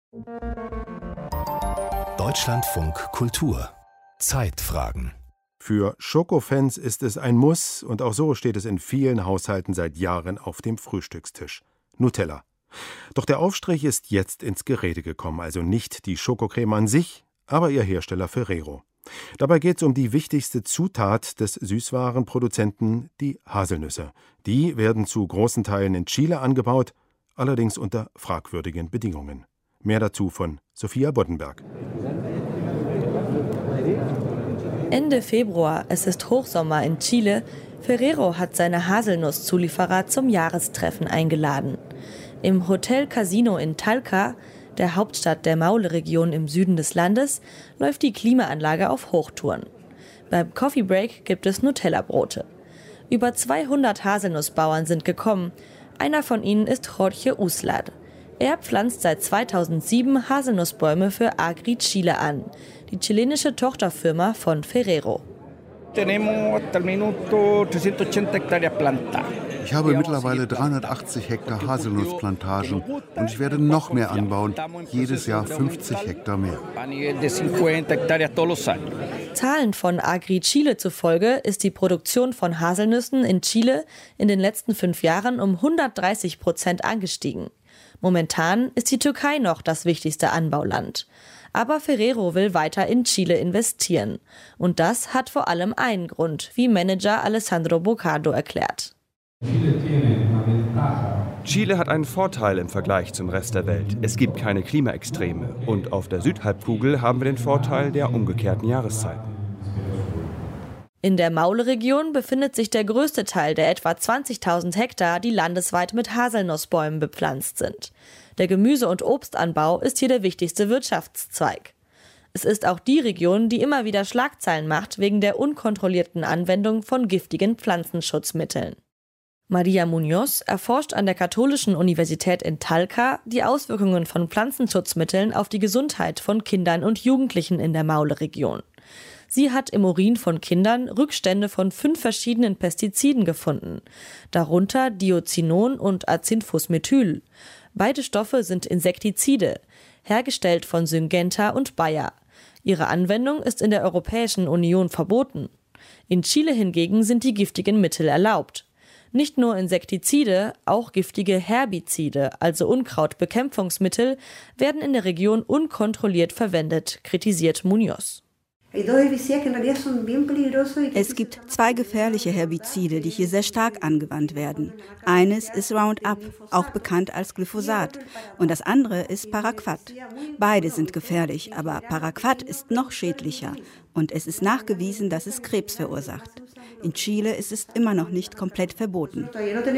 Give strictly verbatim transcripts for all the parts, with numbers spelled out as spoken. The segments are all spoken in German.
Deutschlandfunk Kultur. Zeitfragen. Für Schokofans ist es ein Muss und auch so steht es in vielen Haushalten seit Jahren auf dem Frühstückstisch. Nutella. Doch der Aufstrich ist jetzt ins Gerede gekommen, also nicht die Schokocreme an sich, aber ihr Hersteller Ferrero. Dabei geht es um die wichtigste Zutat des Süßwarenproduzenten, die Haselnüsse. Die werden zu großen Teilen in Chile angebaut, allerdings unter fragwürdigen Bedingungen. Mehr dazu von Sophia Boddenberg. Ende Februar, es ist Hochsommer in Chile. Ferrero hat seine Haselnusszulieferer zum Jahrestreffen eingeladen. Im Hotel Casino in Talca, der Hauptstadt der Maule-Region im Süden des Landes, läuft die Klimaanlage auf Hochtouren. Beim Coffee Break gibt es Nutella-Brote. Über zweihundert Haselnussbauern sind gekommen. Einer von ihnen ist Jorge Uslad. Er pflanzt seit zweitausendsieben Haselnussbäume für Agri Chile an, die chilenische Tochterfirma von Ferrero. Ich habe mittlerweile dreihundertachtzig Hektar Haselnussplantagen und ich werde noch mehr anbauen, jedes Jahr fünfzig Hektar mehr. Zahlen von Agri Chile zufolge ist die Produktion von Haselnüssen in Chile in den letzten fünf Jahren um hundertdreißig Prozent angestiegen. Momentan ist die Türkei noch das wichtigste Anbauland. Aber Ferrero will weiter in Chile investieren. Und das hat vor allem einen Grund, wie Manager Alessandro Boccardo erklärt. Chile hat einen Vorteil im Vergleich zum Rest der Welt. Es gibt keine Klimaextreme. Und auf der Südhalbkugel haben wir den Vorteil der umgekehrten Jahreszeiten. In der Maule-Region befindet sich der größte Teil der etwa zwanzigtausend Hektar, die landesweit mit Haselnussbäumen bepflanzt sind. Der Gemüse- und Obstanbau ist hier der wichtigste Wirtschaftszweig. Es ist auch die Region, die immer wieder Schlagzeilen macht wegen der unkontrollierten Anwendung von giftigen Pflanzenschutzmitteln. Maria Muñoz erforscht an der Katholischen Universität in Talca die Auswirkungen von Pflanzenschutzmitteln auf die Gesundheit von Kindern und Jugendlichen in der Maule-Region. Sie hat im Urin von Kindern Rückstände von fünf verschiedenen Pestiziden gefunden, darunter Dioxinon und Azinphosmethyl. Beide Stoffe sind Insektizide, hergestellt von Syngenta und Bayer. Ihre Anwendung ist in der Europäischen Union verboten. In Chile hingegen sind die giftigen Mittel erlaubt. Nicht nur Insektizide, auch giftige Herbizide, also Unkrautbekämpfungsmittel, werden in der Region unkontrolliert verwendet, kritisiert Muñoz. Es gibt zwei gefährliche Herbizide, die hier sehr stark angewandt werden. Eines ist Roundup, auch bekannt als Glyphosat, und das andere ist Paraquat. Beide sind gefährlich, aber Paraquat ist noch schädlicher und es ist nachgewiesen, dass es Krebs verursacht. In Chile ist es immer noch nicht komplett verboten.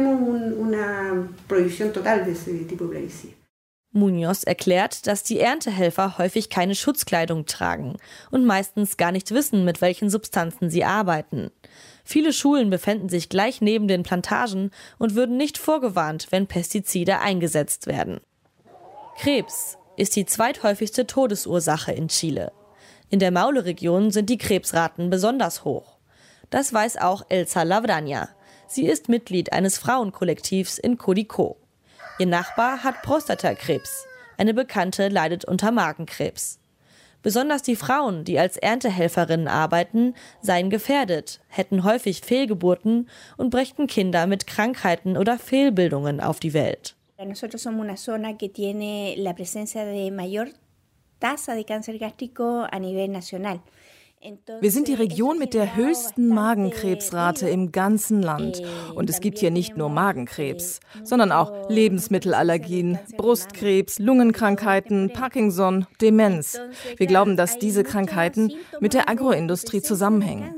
Muñoz erklärt, dass die Erntehelfer häufig keine Schutzkleidung tragen und meistens gar nicht wissen, mit welchen Substanzen sie arbeiten. Viele Schulen befänden sich gleich neben den Plantagen und würden nicht vorgewarnt, wenn Pestizide eingesetzt werden. Krebs ist die zweithäufigste Todesursache in Chile. In der Maule-Region sind die Krebsraten besonders hoch. Das weiß auch Elsa Lavraña. Sie ist Mitglied eines Frauenkollektivs in Curicó. Ihr Nachbar hat Prostatakrebs. Eine Bekannte leidet unter Magenkrebs. Besonders die Frauen, die als Erntehelferinnen arbeiten, seien gefährdet, hätten häufig Fehlgeburten und brächten Kinder mit Krankheiten oder Fehlbildungen auf die Welt. Nosotros somos una zona que tiene la presencia de mayor tasa de cáncer gástrico a nivel nacional. Wir sind die Region mit der höchsten Magenkrebsrate im ganzen Land. Und es gibt hier nicht nur Magenkrebs, sondern auch Lebensmittelallergien, Brustkrebs, Lungenkrankheiten, Parkinson, Demenz. Wir glauben, dass diese Krankheiten mit der Agroindustrie zusammenhängen.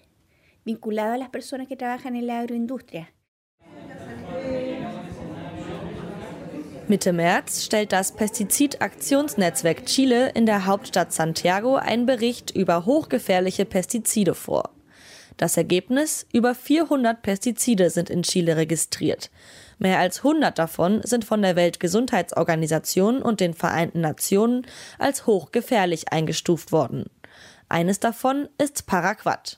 Mitte März stellt das Pestizidaktionsnetzwerk Chile in der Hauptstadt Santiago einen Bericht über hochgefährliche Pestizide vor. Das Ergebnis: Über vierhundert Pestizide sind in Chile registriert. Mehr als hundert davon sind von der Weltgesundheitsorganisation und den Vereinten Nationen als hochgefährlich eingestuft worden. Eines davon ist Paraquat.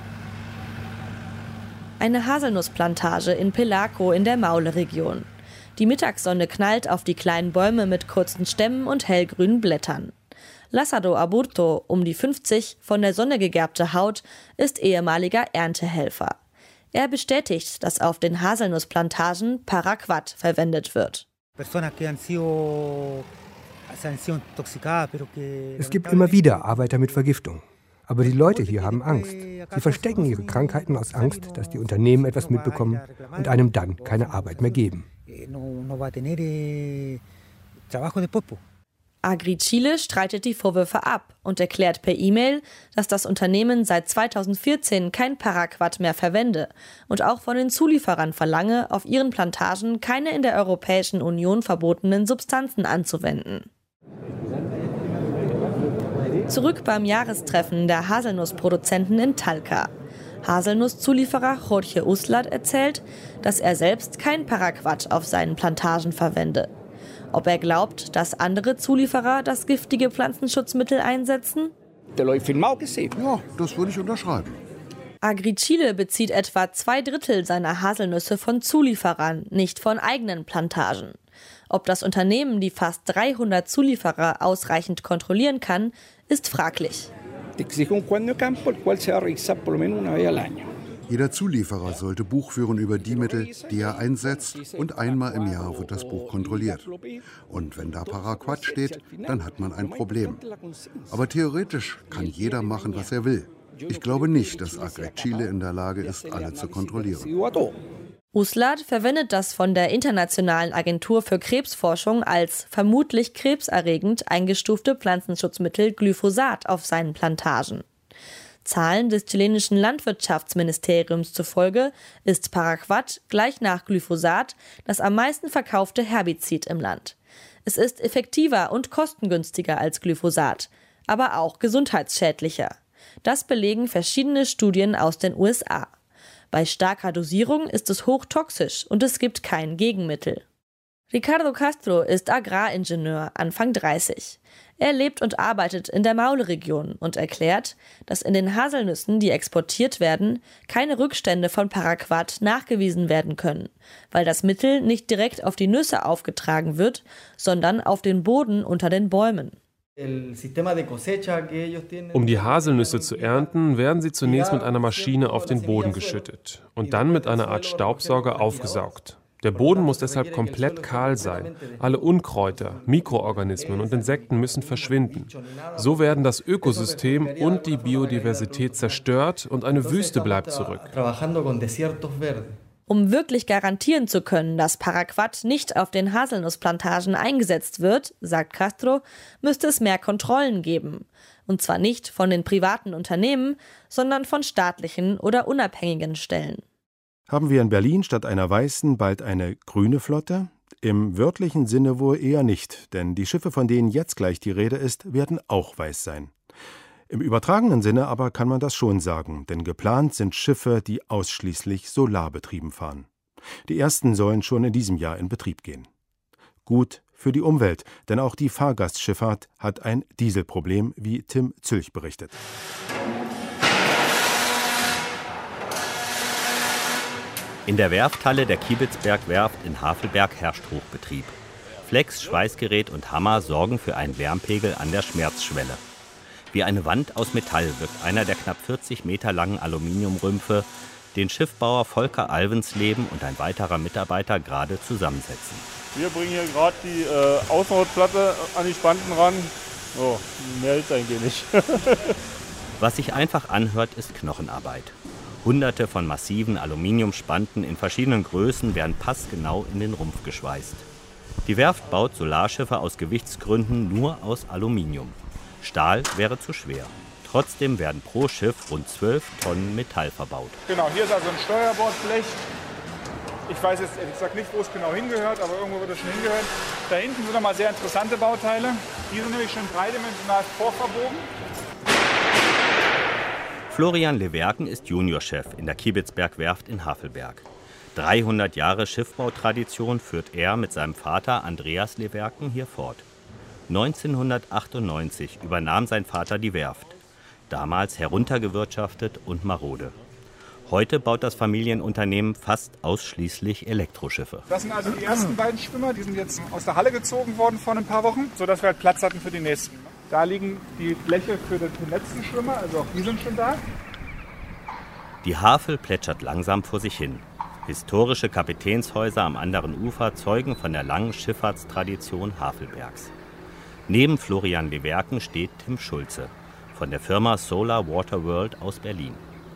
Eine Haselnussplantage in Pelaco in der Maule-Region. Die Mittagssonne knallt auf die kleinen Bäume mit kurzen Stämmen und hellgrünen Blättern. Lázaro Aburto, um die fünfzig, von der Sonne gegerbte Haut, ist ehemaliger Erntehelfer. Er bestätigt, dass auf den Haselnussplantagen Paraquat verwendet wird. Es gibt immer wieder Arbeiter mit Vergiftung. Aber die Leute hier haben Angst. Sie verstecken ihre Krankheiten aus Angst, dass die Unternehmen etwas mitbekommen und einem dann keine Arbeit mehr geben. AgriChile streitet die Vorwürfe ab und erklärt per E-Mail, dass das Unternehmen seit zweitausendvierzehn kein Paraquat mehr verwende und auch von den Zulieferern verlange, auf ihren Plantagen keine in der Europäischen Union verbotenen Substanzen anzuwenden. Zurück beim Jahrestreffen der Haselnussproduzenten in Talca. Haselnusszulieferer Jorge Uslar erzählt, dass er selbst kein Paraquat auf seinen Plantagen verwende. Ob er glaubt, dass andere Zulieferer das giftige Pflanzenschutzmittel einsetzen? Ja, das würde ich unterschreiben. AgriChile bezieht etwa zwei Drittel seiner Haselnüsse von Zulieferern, nicht von eigenen Plantagen. Ob das Unternehmen die fast dreihundert Zulieferer ausreichend kontrollieren kann, ist fraglich. Jeder Zulieferer sollte Buch führen über die Mittel, die er einsetzt, und einmal im Jahr wird das Buch kontrolliert. Und wenn da Paraquat steht, dann hat man ein Problem. Aber theoretisch kann jeder machen, was er will. Ich glaube nicht, dass AgriChile in der Lage ist, alle zu kontrollieren. Uslar verwendet das von der Internationalen Agentur für Krebsforschung als vermutlich krebserregend eingestufte Pflanzenschutzmittel Glyphosat auf seinen Plantagen. Zahlen des chilenischen Landwirtschaftsministeriums zufolge ist Paraquat gleich nach Glyphosat das am meisten verkaufte Herbizid im Land. Es ist effektiver und kostengünstiger als Glyphosat, aber auch gesundheitsschädlicher. Das belegen verschiedene Studien aus den U S A. Bei starker Dosierung ist es hochtoxisch und es gibt kein Gegenmittel. Ricardo Castro ist Agraringenieur, Anfang dreißig. Er lebt und arbeitet in der Maule-Region und erklärt, dass in den Haselnüssen, die exportiert werden, keine Rückstände von Paraquat nachgewiesen werden können, weil das Mittel nicht direkt auf die Nüsse aufgetragen wird, sondern auf den Boden unter den Bäumen. Um die Haselnüsse zu ernten, werden sie zunächst mit einer Maschine auf den Boden geschüttet und dann mit einer Art Staubsauger aufgesaugt. Der Boden muss deshalb komplett kahl sein. Alle Unkräuter, Mikroorganismen und Insekten müssen verschwinden. So werden das Ökosystem und die Biodiversität zerstört und eine Wüste bleibt zurück. Um wirklich garantieren zu können, dass Paraquat nicht auf den Haselnussplantagen eingesetzt wird, sagt Castro, müsste es mehr Kontrollen geben. Und zwar nicht von den privaten Unternehmen, sondern von staatlichen oder unabhängigen Stellen. Haben wir in Berlin statt einer weißen bald eine grüne Flotte? Im wörtlichen Sinne wohl eher nicht, denn die Schiffe, von denen jetzt gleich die Rede ist, werden auch weiß sein. Im übertragenen Sinne aber kann man das schon sagen, denn geplant sind Schiffe, die ausschließlich solarbetrieben fahren. Die ersten sollen schon in diesem Jahr in Betrieb gehen. Gut für die Umwelt, denn auch die Fahrgastschifffahrt hat ein Dieselproblem, wie Tim Zülch berichtet. In der Werfthalle der Kiebitzberg-Werft in Havelberg herrscht Hochbetrieb. Flex, Schweißgerät und Hammer sorgen für einen Wärmpegel an der Schmerzschwelle. Wie eine Wand aus Metall wirkt einer der knapp vierzig Meter langen Aluminiumrümpfe, den Schiffbauer Volker Alvensleben und ein weiterer Mitarbeiter gerade zusammensetzen. Wir bringen hier gerade die äh, Außenhautplatte an die Spanten ran. Oh, mehr ist eigentlich nicht. Was sich einfach anhört, ist Knochenarbeit. Hunderte von massiven Aluminiumspanten in verschiedenen Größen werden passgenau in den Rumpf geschweißt. Die Werft baut Solarschiffe aus Gewichtsgründen nur aus Aluminium. Stahl wäre zu schwer. Trotzdem werden pro Schiff rund zwölf Tonnen Metall verbaut. Genau, hier ist also ein Steuerbordblech. Ich weiß jetzt ehrlich gesagt nicht, wo es genau hingehört, aber irgendwo wird es schon hingehören. Da hinten sind nochmal sehr interessante Bauteile. Die sind nämlich schon dreidimensional vorverbogen. Florian Lewerken ist Juniorchef in der Kiebitzberg-Werft in Havelberg. dreihundert Jahre Schiffbautradition führt er mit seinem Vater Andreas Lewerken hier fort. neunzehnhundertachtundneunzig übernahm sein Vater die Werft. Damals heruntergewirtschaftet und marode. Heute baut das Familienunternehmen fast ausschließlich Elektroschiffe. Das sind also die ersten beiden Schwimmer, die sind jetzt aus der Halle gezogen worden vor ein paar Wochen, sodass wir halt Platz hatten für die nächsten. Da liegen die Bleche für den letzten Schwimmer, also auch die sind schon da. Die Havel plätschert langsam vor sich hin. Historische Kapitänshäuser am anderen Ufer zeugen von der langen Schifffahrtstradition Havelbergs. Neben Florian Lewerken steht Tim Schulze von der Firma Solar Water World aus Berlin.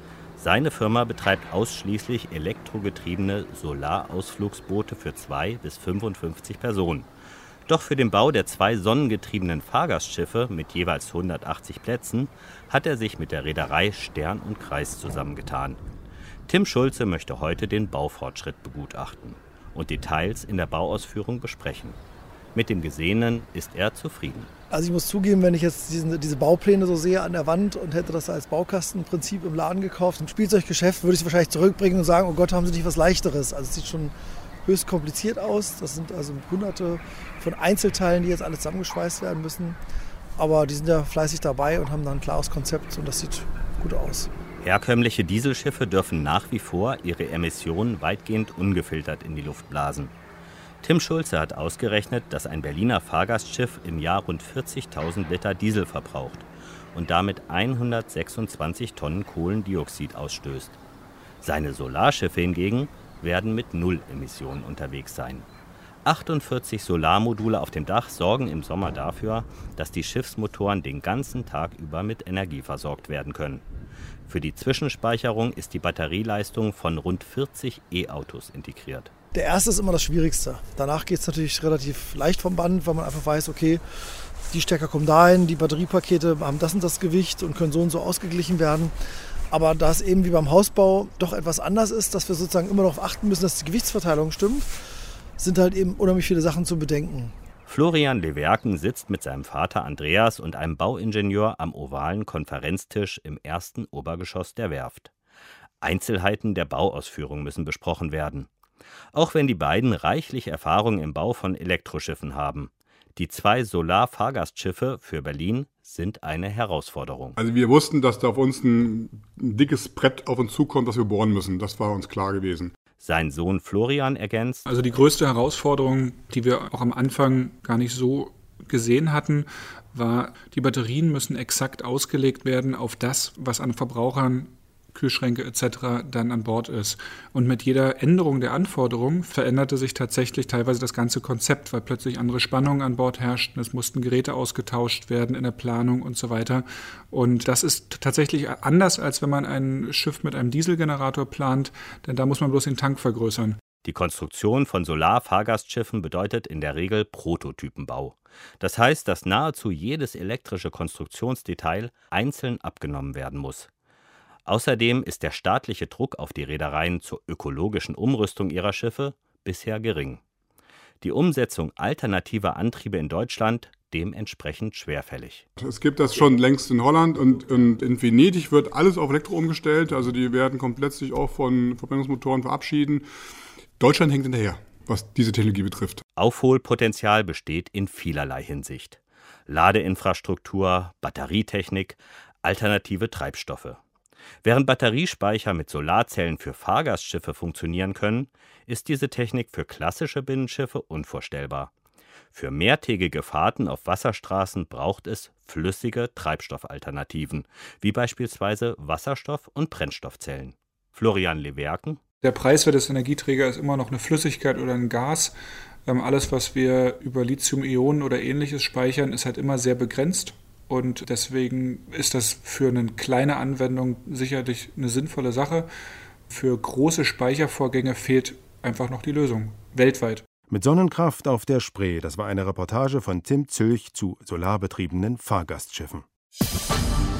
Seine Firma betreibt ausschließlich elektrogetriebene Solarausflugsboote für zwei bis fünfundfünfzig Personen. Doch für den Bau der zwei sonnengetriebenen Fahrgastschiffe mit jeweils hundertachtzig Plätzen hat er sich mit der Reederei Stern und Kreis zusammengetan. Tim Schulze möchte heute den Baufortschritt begutachten und Details in der Bauausführung besprechen. Mit dem Gesehenen ist er zufrieden. Also ich muss zugeben, wenn ich jetzt diesen, diese Baupläne so sehe an der Wand und hätte das als Baukastenprinzip im Laden gekauft, im Spielzeuggeschäft, würde ich es wahrscheinlich zurückbringen und sagen, oh Gott, haben Sie nicht was Leichteres. Also es sieht schon höchst kompliziert aus. Das sind also hunderte von Einzelteilen, die jetzt alle zusammengeschweißt werden müssen. Aber die sind ja fleißig dabei und haben da ein klares Konzept und das sieht gut aus. Herkömmliche Dieselschiffe dürfen nach wie vor ihre Emissionen weitgehend ungefiltert in die Luft blasen. Tim Schulze hat ausgerechnet, dass ein Berliner Fahrgastschiff im Jahr rund vierzigtausend Liter Diesel verbraucht und damit hundertsechsundzwanzig Tonnen Kohlendioxid ausstößt. Seine Solarschiffe hingegen werden mit Null Emissionen unterwegs sein. achtundvierzig Solarmodule auf dem Dach sorgen im Sommer dafür, dass die Schiffsmotoren den ganzen Tag über mit Energie versorgt werden können. Für die Zwischenspeicherung ist die Batterieleistung von rund vierzig E-Autos integriert. Der erste ist immer das Schwierigste. Danach geht es natürlich relativ leicht vom Band, weil man einfach weiß, okay, die Stecker kommen dahin, die Batteriepakete haben das und das Gewicht und können so und so ausgeglichen werden. Aber da es eben wie beim Hausbau doch etwas anders ist, dass wir sozusagen immer darauf achten müssen, dass die Gewichtsverteilung stimmt, sind halt eben unheimlich viele Sachen zu bedenken. Florian Lewerken sitzt mit seinem Vater Andreas und einem Bauingenieur am ovalen Konferenztisch im ersten Obergeschoss der Werft. Einzelheiten der Bauausführung müssen besprochen werden. Auch wenn die beiden reichlich Erfahrung im Bau von Elektroschiffen haben. Die zwei Solar-Fahrgastschiffe für Berlin sind eine Herausforderung. Also wir wussten, dass da auf uns ein, ein dickes Brett auf uns zukommt, das wir bohren müssen. Das war uns klar gewesen. Sein Sohn Florian ergänzt: Also die größte Herausforderung, die wir auch am Anfang gar nicht so gesehen hatten, war, die Batterien müssen exakt ausgelegt werden auf das, was an Verbrauchern, Kühlschränke et cetera dann an Bord ist. Und mit jeder Änderung der Anforderungen veränderte sich tatsächlich teilweise das ganze Konzept, weil plötzlich andere Spannungen an Bord herrschten. Es mussten Geräte ausgetauscht werden in der Planung und so weiter. Und das ist tatsächlich anders, als wenn man ein Schiff mit einem Dieselgenerator plant, denn da muss man bloß den Tank vergrößern. Die Konstruktion von Solar-Fahrgastschiffen bedeutet in der Regel Prototypenbau. Das heißt, dass nahezu jedes elektrische Konstruktionsdetail einzeln abgenommen werden muss. Außerdem ist der staatliche Druck auf die Reedereien zur ökologischen Umrüstung ihrer Schiffe bisher gering. Die Umsetzung alternativer Antriebe in Deutschland dementsprechend schwerfällig. Es gibt das schon längst in Holland und, und in Venedig wird alles auf Elektro umgestellt. Also die werden komplett sich auch von Verbrennungsmotoren verabschieden. Deutschland hängt hinterher, was diese Technologie betrifft. Aufholpotenzial besteht in vielerlei Hinsicht. Ladeinfrastruktur, Batterietechnik, alternative Treibstoffe. Während Batteriespeicher mit Solarzellen für Fahrgastschiffe funktionieren können, ist diese Technik für klassische Binnenschiffe unvorstellbar. Für mehrtägige Fahrten auf Wasserstraßen braucht es flüssige Treibstoffalternativen, wie beispielsweise Wasserstoff- und Brennstoffzellen. Florian Lewerken: Der Preiswert des Energieträgers ist immer noch eine Flüssigkeit oder ein Gas. Alles, was wir über Lithium-Ionen oder Ähnliches speichern, ist halt immer sehr begrenzt. Und deswegen ist das für eine kleine Anwendung sicherlich eine sinnvolle Sache. Für große Speichervorgänge fehlt einfach noch die Lösung, weltweit. Mit Sonnenkraft auf der Spree, das war eine Reportage von Tim Zülch zu solarbetriebenen Fahrgastschiffen.